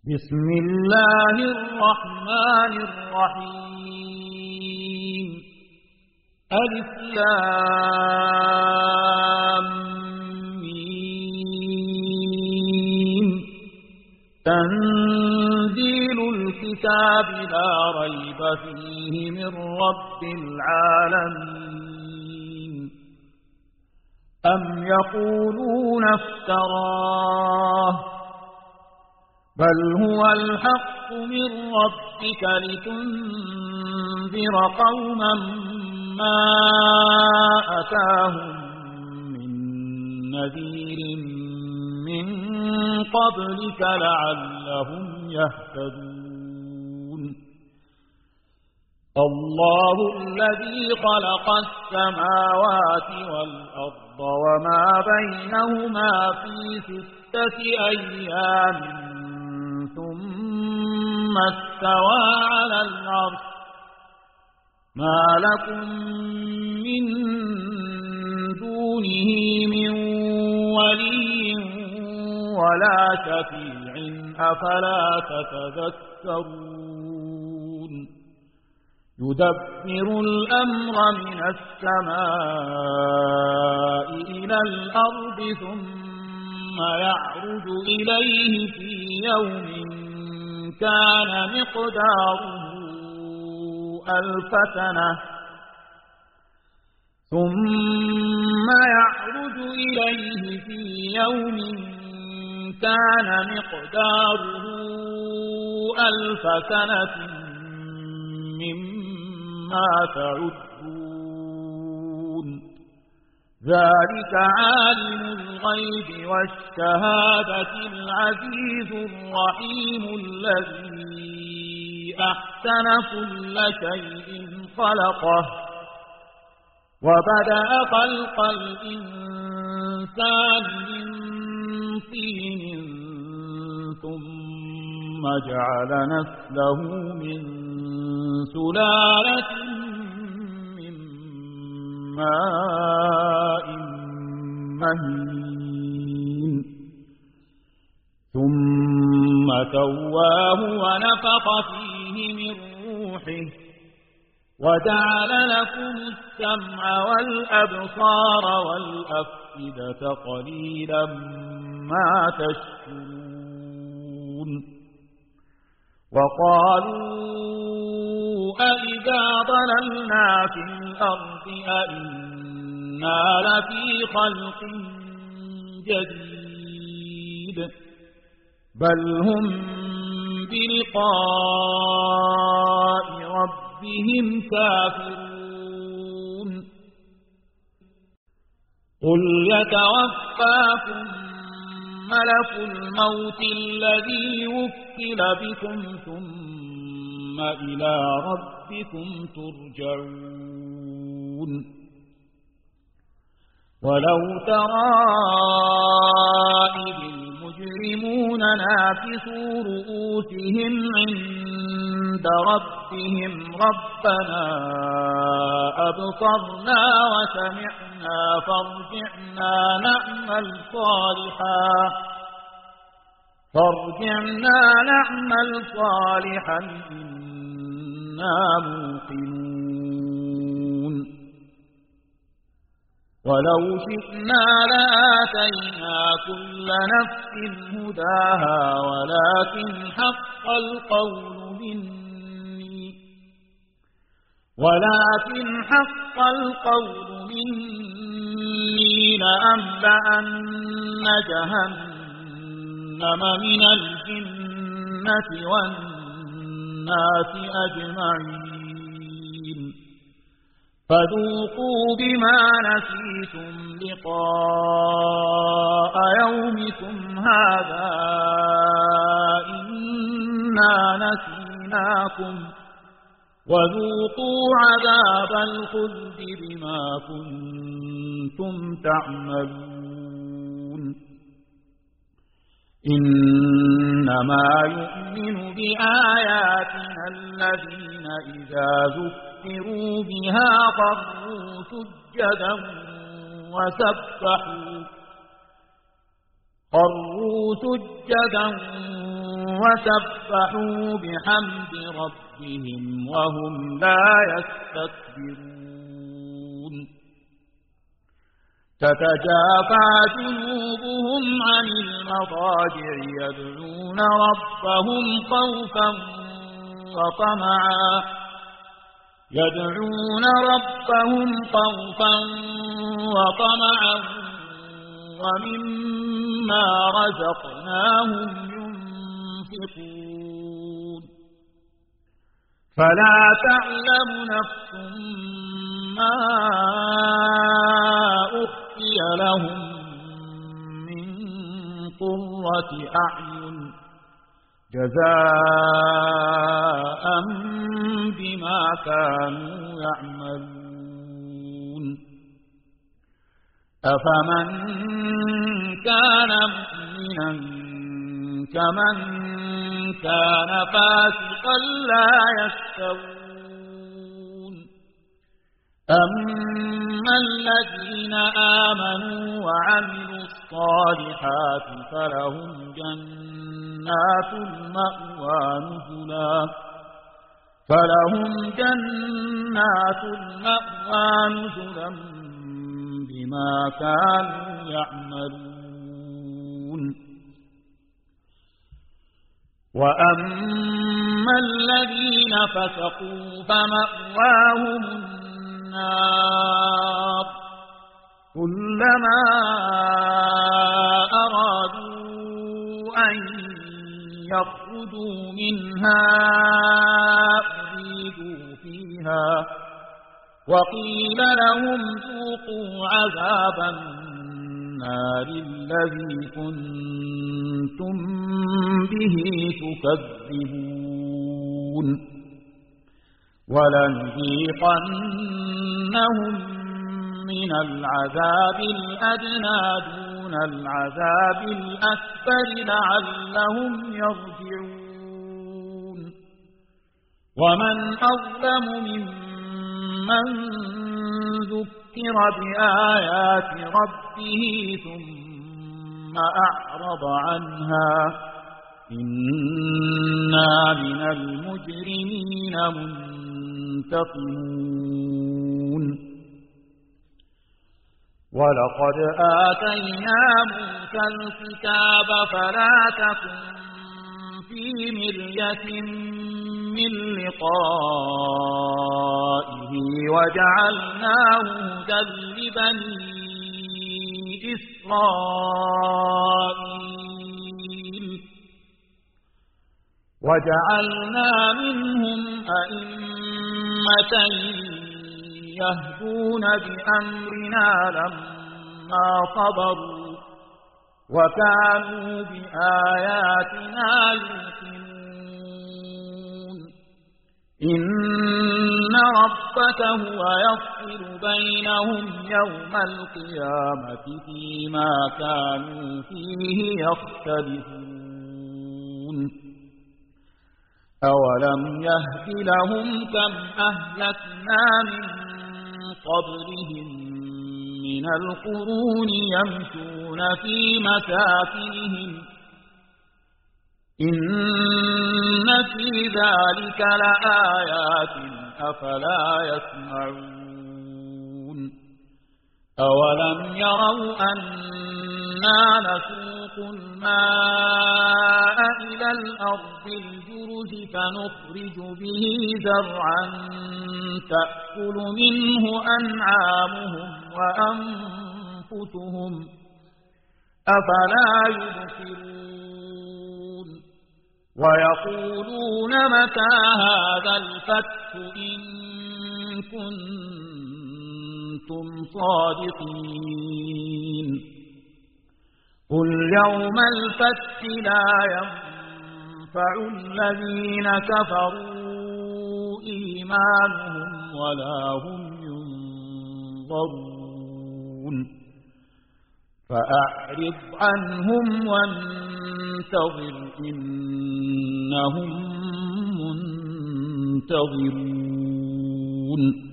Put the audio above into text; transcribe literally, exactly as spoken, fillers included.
بسم الله الرحمن الرحيم. ألف لام ميم. تنزيل الكتاب لا ريب فيه من رب العالمين. أم يقولون افتراه بل هو الحق من ربك لتنذر قوما ما أتاهم من نذير من قبلك لعلهم يهتدون. الله الذي خلق السماوات والأرض وما بينهما في ستة أيام ثم استوى على العرش. ما لكم من دونه من ولي ولا شفيع أفلا تتذكرون. يدبر الأمر من السماء إلى الأرض ثم يعرج إليه في يوم كان مقداره ألف سنة ثم يعرج إليه في يوم كان مقداره ألف سنة مما تعدون. ذلك عالم الغيب والشهادة العزيز الرحيم الذي أحسن كل شيء خلقه وبدأ خلق الإنسان من طين ثم جعل نسله من سلالة من ماء مهين ثم سواه ونفخ فيه من روحه وجعل لكم السمع والأبصار والأفئدة قليلا ما تشكرون. وقالوا أئذا ضللنا في الأرض أئنا لفي خلق جديد بل هم بلقاء ربهم كافرون. قل يتوفاكم ملك الموت الذي وكل بكم ثم إلى ربكم ترجعون. ولو ترى إذ المجرمون ناكسوا رؤوسهم عند ربهم ربنا أبصرنا وسمعنا فارجعنا نعمل صالحا فارجعنا نعمل صالحا إنا موقنون. ولو شئنا لآتينا كل نفس هداها ولكن حق القول مني ولكن حق القول مني لأملأن جهنم من الجنة والناس أجمعين. فذوقوا بما نسيتم لقاء يومكم هذا إنا نسيناكم وذوقوا عذاب الخلد بما كنتم تعملون. إنما يؤمن بآياتنا الذين إذا ذكروا بها خروا سجدا وسبحوا خروا سجدا وسبحوا بحمد ربهم وهم لا يستكبرون تتجافى جنوبهم عن المضاجع يدعون ربهم خوفا وطمعا يدعون ربهم خوفا وطمعا ومما رزقناهم ينفقون فلا تعلم نفس ما أخفي لهم من قرة أعين جزاء بما كانوا يعملون أفمن كان مؤمنا كمن كان فاسقا لا يستوون أما الذين آمنوا وعملوا الصالحات فلهم جنات المأوى نزلا فلهم جنات المأوى نزلا بما كانوا يعملون وأما الذين فسقوا فمأواهم النار كلما أرادوا أن يخرجوا منها أعيدوا فيها وقيل لهم ذوقوا عذاب النار الذي كنتم به تكذبون ولنذيقنهم من العذاب الأدنى دون العذاب الأكبر لعلهم يرجعون ومن أظلم ممن ذكر بآيات ربه ثم أعرض عنها إنا من المجرمين منتقمون ولقد آتينا موسى الكتاب فلا تكن في مرية من لقائه وجعلناه هدى لبني إسرائيل وجعلنا منهم أئمة يهدون بأمرنا لما صبروا وكانوا بآياتنا يوقنون إن ربك هو يفصل بينهم يوم القيامة فيما كانوا فيه يختلفون أولم يهد لهم كم أهلكنا من قبلهم من القرون يمشون في مساكنهم إن في ذلك لآيات أفلا يسمعون أولم يروا أنا نسوق الماء إلى الأرض الجرز فنخرج به زرعا تأكل منه أنعامهم وأنفسهم أفلا يبصرون ويقولون متى هذا الفتح إن كنتم صادقين قل يوم الفتح لا ينفع الذين كفروا إيمانهم ولا هم ينظرون فأعرض عنهم وانتظر إنهم منتظرون